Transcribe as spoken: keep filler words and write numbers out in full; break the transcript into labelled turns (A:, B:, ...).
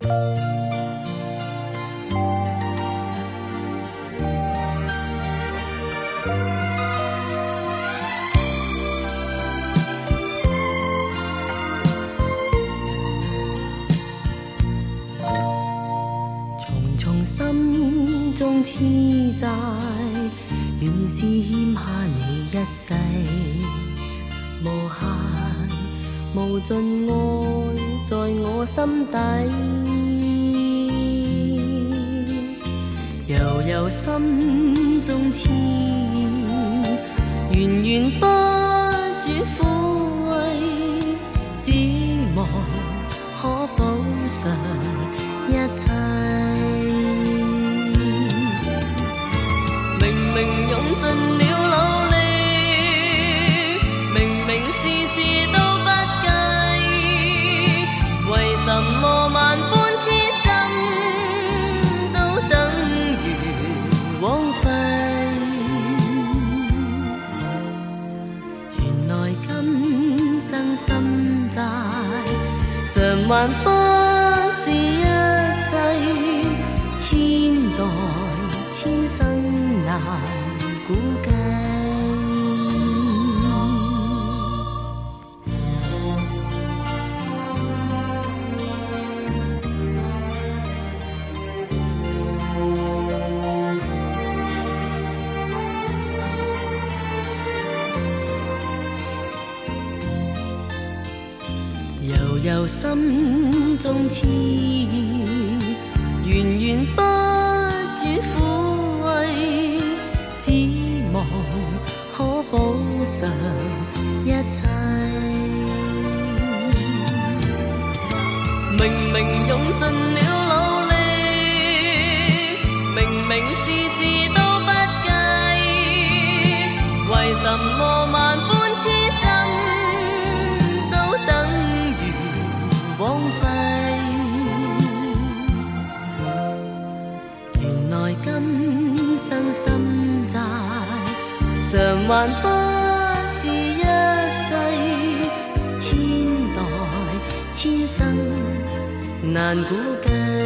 A: 心中痴债，原是欠下你一世，无限无尽爱在我心底，悠悠心中痴意，源源不住撫慰，只望可补偿一切。明明用尽了努力，明明事事都不計，為什麼萬般痴心都等於枉費？原來今生心債償還不是一世，千代千生難估計。悠悠心中痴意，源源不住撫慰，只望可補償一切。明明用盡了努力，明明事事都不計，為什麼萬般痴心都等於枉費？原來今生心債償還不是一世，千代千生難估計。